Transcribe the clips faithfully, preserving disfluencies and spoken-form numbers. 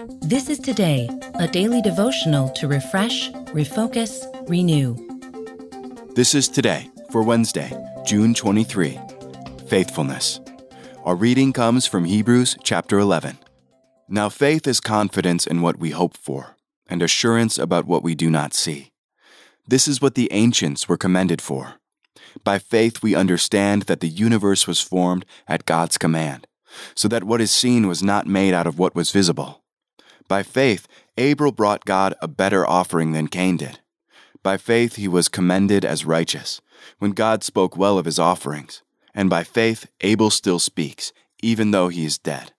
This is Today, a daily devotional to refresh, refocus, renew. This is Today for Wednesday, June twenty-third. Faithfulness. Our reading comes from Hebrews chapter eleven. Now faith is confidence in what we hope for, and assurance about what we do not see. This is what the ancients were commended for. By faith we understand that the universe was formed at God's command, so that what is seen was not made out of what was visible. By faith, Abel brought God a better offering than Cain did. By faith he was commended as righteous, when God spoke well of his offerings. And by faith Abel still speaks, even though he is dead.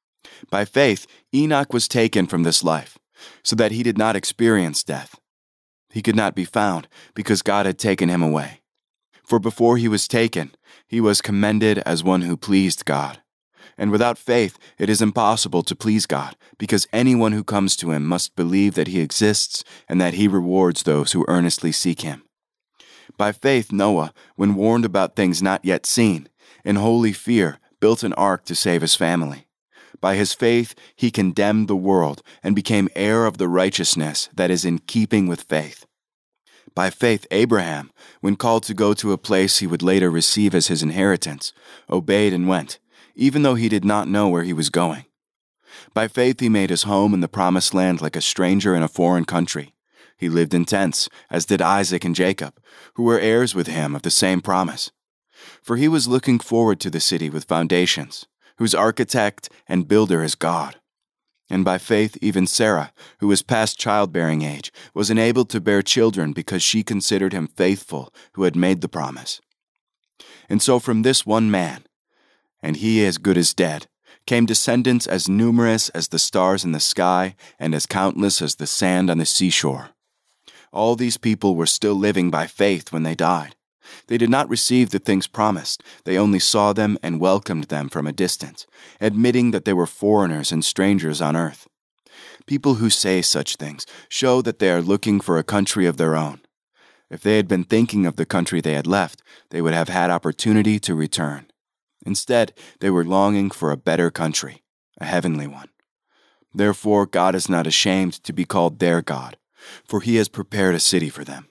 By faith Enoch was taken from this life, so that he did not experience death. He could not be found, because God had taken him away. For before he was taken, he was commended as one who pleased God. And without faith, it is impossible to please God, because anyone who comes to him must believe that he exists and that he rewards those who earnestly seek him. By faith, Noah, when warned about things not yet seen, in holy fear, built an ark to save his family. By his faith, he condemned the world and became heir of the righteousness that is in keeping with faith. By faith, Abraham, when called to go to a place he would later receive as his inheritance, obeyed and went, even though he did not know where he was going. By faith he made his home in the promised land like a stranger in a foreign country. He lived in tents, as did Isaac and Jacob, who were heirs with him of the same promise. For he was looking forward to the city with foundations, whose architect and builder is God. And by faith even Sarah, who was past childbearing age, was enabled to bear children because she considered him faithful who had made the promise. And so from this one man, and he as good as dead, came descendants as numerous as the stars in the sky and as countless as the sand on the seashore. All these people were still living by faith when they died. They did not receive the things promised. They only saw them and welcomed them from a distance, admitting that they were foreigners and strangers on earth. People who say such things show that they are looking for a country of their own. If they had been thinking of the country they had left, they would have had opportunity to return. Instead, they were longing for a better country, a heavenly one. Therefore, God is not ashamed to be called their God, for he has prepared a city for them.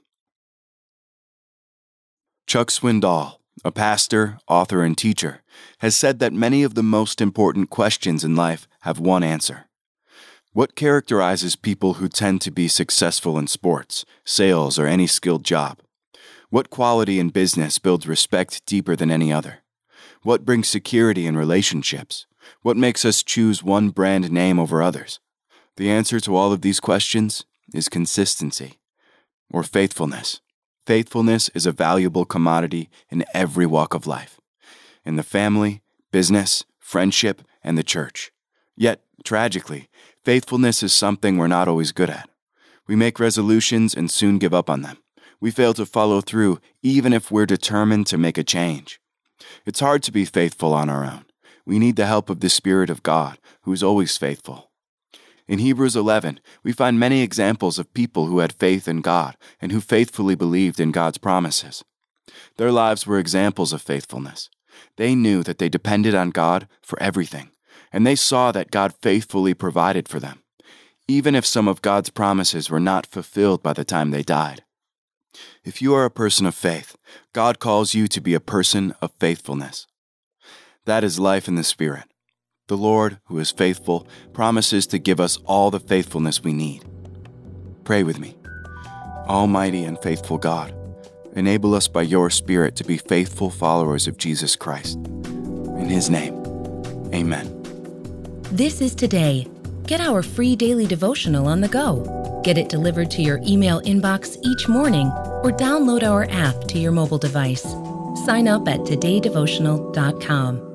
Chuck Swindoll, a pastor, author, and teacher, has said that many of the most important questions in life have one answer. What characterizes people who tend to be successful in sports, sales, or any skilled job? What quality in business builds respect deeper than any other? What brings security in relationships? What makes us choose one brand name over others? The answer to all of these questions is consistency, or faithfulness. Faithfulness is a valuable commodity in every walk of life, in the family, business, friendship, and the church. Yet, tragically, faithfulness is something we're not always good at. We make resolutions and soon give up on them. We fail to follow through even if we're determined to make a change. It's hard to be faithful on our own. We need the help of the Spirit of God, who is always faithful. In Hebrews eleven, we find many examples of people who had faith in God and who faithfully believed in God's promises. Their lives were examples of faithfulness. They knew that they depended on God for everything, and they saw that God faithfully provided for them, even if some of God's promises were not fulfilled by the time they died. If you are a person of faith, God calls you to be a person of faithfulness. That is life in the Spirit. The Lord, who is faithful, promises to give us all the faithfulness we need. Pray with me. Almighty and faithful God, enable us by your Spirit to be faithful followers of Jesus Christ. In his name, amen. This is Today. Get our free daily devotional on the go. Get it delivered to your email inbox each morning or download our app to your mobile device. Sign up at today devotional dot com.